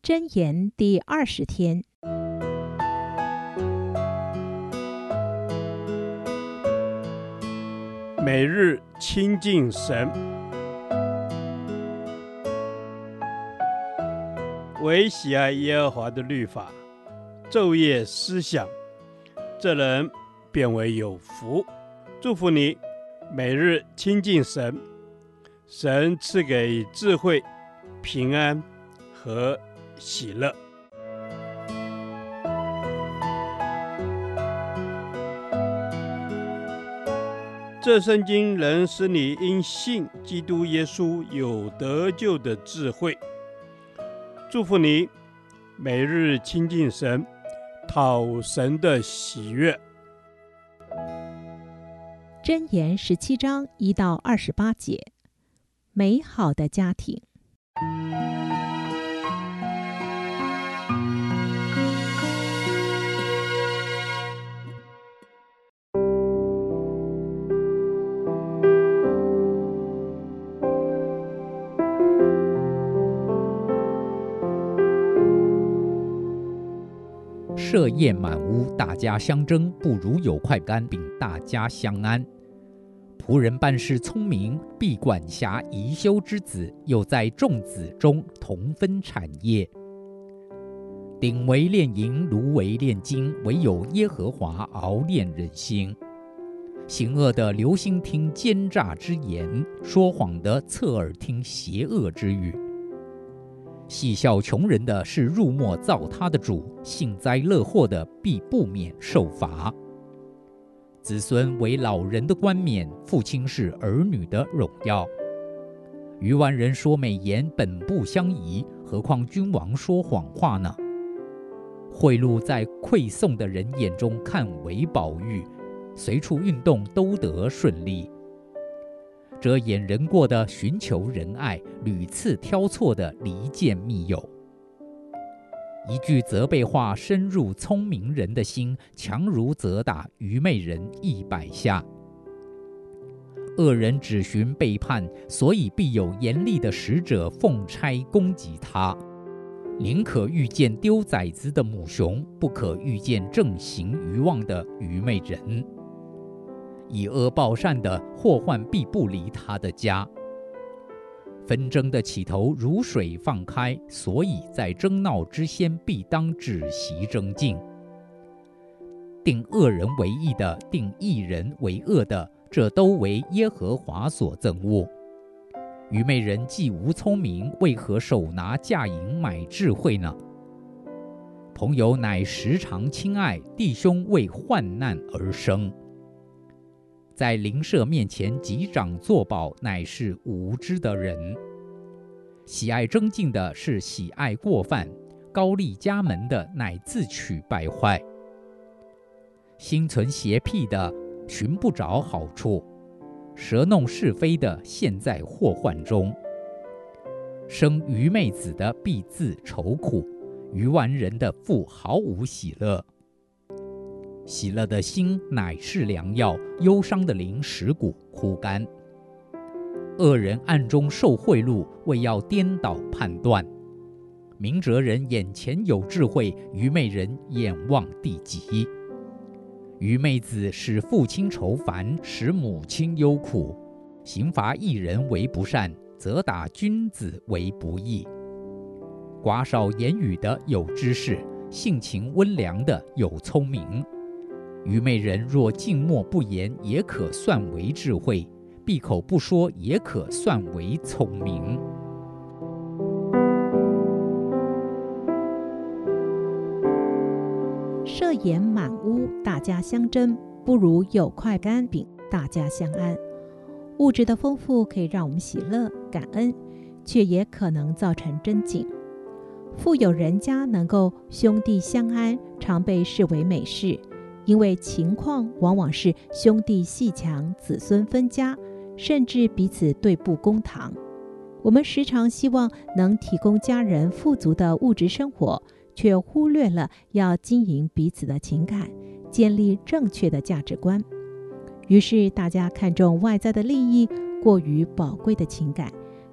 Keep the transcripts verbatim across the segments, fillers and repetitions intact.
箴言第二十天， 每日亲近神，唯喜爱耶和华的律法，昼夜思想，这人便为有福。祝福你，每日亲近神，神赐给智慧、平安和喜乐。这圣经能使你因信基督耶稣有得救的智慧。祝福你，每日亲近神，讨神的喜悦。 箴言十七章一到二十八节，美好的家庭。 设宴满屋，大家相争，不如有块干饼，大家相安。仆人办事聪明，必管辖貽羞之子，又在众子中同分产业。鼎为炼银，炉为炼金，唯有耶和华熬炼人心。行恶的留心听奸诈之言，说谎的侧耳听邪恶之语。戏笑穷人的是入没造他的主，幸灾乐祸的必不免受罚。子孙为老人的冠冕，父亲是儿女的荣耀。愚顽人说美言，本不相宜，何况君王说谎话呢？贿赂在馈送的人眼中看为宝玉，随处运动都得顺利。遮掩人过的寻求仁爱，屡次挑错的离间密友。一句责备话深入聪明人的心，强如责打愚昧人一百下。恶人只寻背叛，所以必有严厉的使者奉差攻击他。宁可遇见丢崽子的母熊，不可遇见正行愚妄的愚昧人。以恶报善的，祸患必不离他的家。纷争的起头如水放开，所以在争闹之先必当止息争竞。定恶人为义的，定义人为恶的，这都为耶和华所憎恶。愚昧人既无聪明，为何手拿价银买智慧呢？朋友乃时常亲爱，弟兄为患难而生。在邻舍面前击掌作保，乃是无知的人。喜爱争竞的是喜爱过犯，高丽家门的乃自取败坏。心存邪僻的寻不着好处，舌弄是非的陷在祸患中。生愚昧子的必自愁苦，愚顽人的腹毫无喜乐。喜乐的心乃是良药，忧伤的灵使骨枯干。恶人暗中受贿赂，为要颠倒判断。明哲人眼前有智慧，愚昧人眼望地极。愚昧子使父亲愁烦，使母亲忧苦。刑罚一人为不善，责打君子为不义。寡少言语的有知识，性情温良的有聪明。愚昧人若静默不言，也可算为智慧；闭口不说，也可算为聪明。 设宴满屋，大家相争，不如有块干饼，大家相安。物质的丰富可以让我们喜乐感恩，却也可能造成争竞。富有人家能够兄弟相安，常被视为美事，因为情况往往是兄弟阋墙，子孙分家，甚至彼此对簿公堂。我们时常希望能提供家人富足的物质生活，却忽略了要经营彼此的情感，建立正确的价值观。于是大家看重外在的利益，过于宝贵的情感，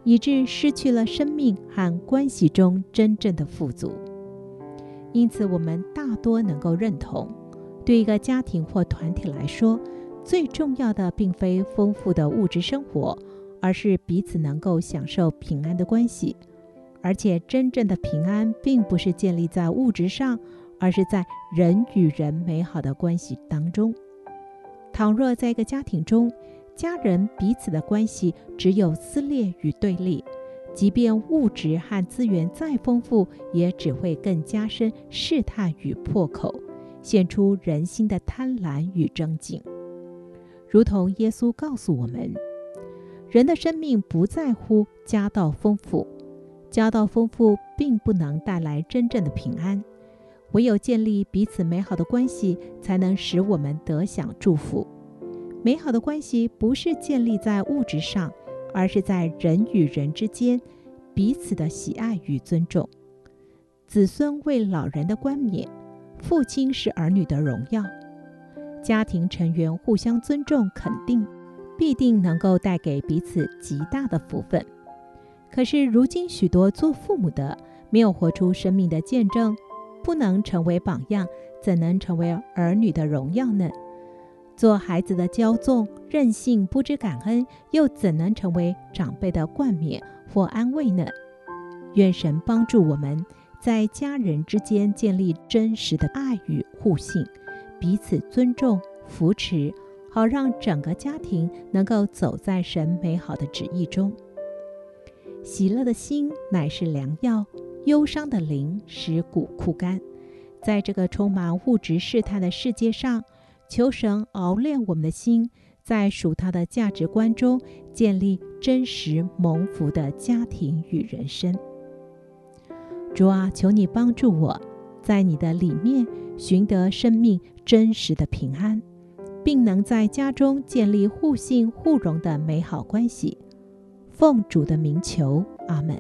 以致失去了生命和关系中真正的富足。因此，我们大多能够认同，对一个家庭或团体来说，最重要的并非丰富的物质生活，而是彼此能够享受平安的关系。而且真正的平安并不是建立在物质上，而是在人与人美好的关系当中。倘若在一个家庭中，家人彼此的关系只有撕裂与对立，即便物质和资源再丰富，也只会更加深试探与破口，显出人心的贪婪与争竞。如同耶稣告诉我们，人的生命不在乎家道丰富，家道丰富并不能带来真正的平安，唯有建立彼此美好的关系，才能使我们得享祝福。美好的关系不是建立在物质上，而是在人与人之间彼此的喜爱与尊重。子孙为老人的冠冕，父亲是儿女的荣耀。家庭成员互相尊重肯定，必定能够带给彼此极大的福分。可是如今许多做父母的没有活出生命的见证，不能成为榜样，怎能成为儿女的荣耀呢？做孩子的骄纵、任性、不知感恩，又怎能成为长辈的冠冕或安慰呢？愿神帮助我们，在家人之间建立真实的爱与互信，彼此尊重、扶持，好让整个家庭能够走在神美好的旨意中。喜乐的心乃是良药，忧伤的灵使骨枯干。在这个充满物质试探的世界上，求神熬炼我们的心，在属他的价值观中建立真实蒙福的家庭与人生。主啊，求你帮助我，在你的里面寻得生命真实的平安，并能在家中建立互信互融的美好关系。奉主的名求，阿们。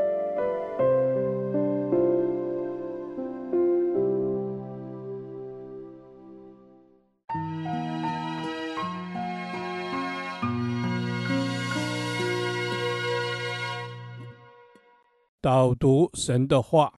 导读神的话。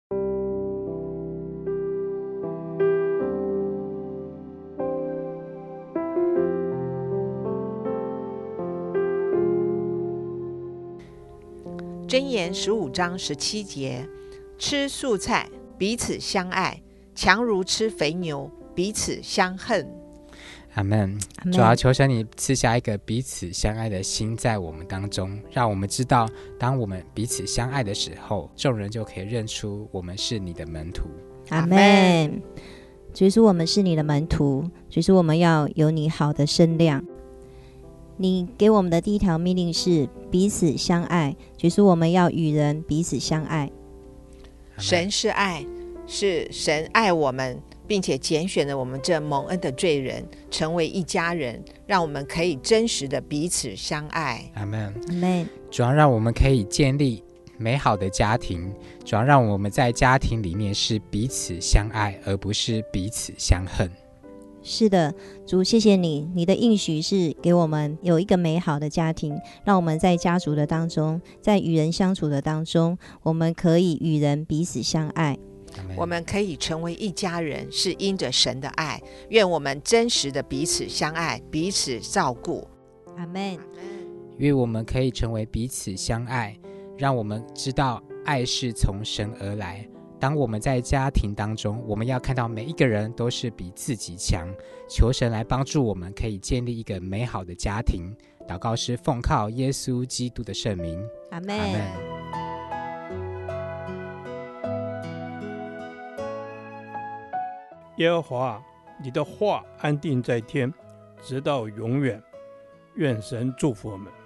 箴言十五章十七节，吃素菜，彼此相爱，强如吃肥牛，彼此相恨。 阿们。主要求神你赐下一个彼此相爱的心在我们当中，让我们知道当我们彼此相爱的时候，众人就可以认出我们是你的门徒。 阿们。主耶稣，我们是你的门徒，主耶稣，我们要有你好的身量。你给我们的第一条命令是彼此相爱，主耶稣，我们要与人彼此相爱。 神是爱，是神爱我们，并且拣选了我们这蒙恩的罪人成为一家人，让我们可以真实的彼此相爱。 阿们。 阿们。 主要让我们可以建立美好的家庭，主要让我们在家庭里面是彼此相爱，而不是彼此相恨。 是的，主，谢谢你，你的应许是给我们有一个美好的家庭，让我们在家族的当中，在与人相处的当中，我们可以与人彼此相爱。 我们可以成为一家人，是因着神的爱。愿我们真实的彼此相爱，彼此照顾。 阿们。 愿我们可以成为彼此相爱，让我们知道爱是从神而来。当我们在家庭当中，我们要看到每一个人都是比自己强，求神来帮助我们可以建立一个美好的家庭。祷告是奉靠耶稣基督的圣名。 阿们。 阿们。 耶和华，你的话安定在天，直到永远。愿神祝福我们。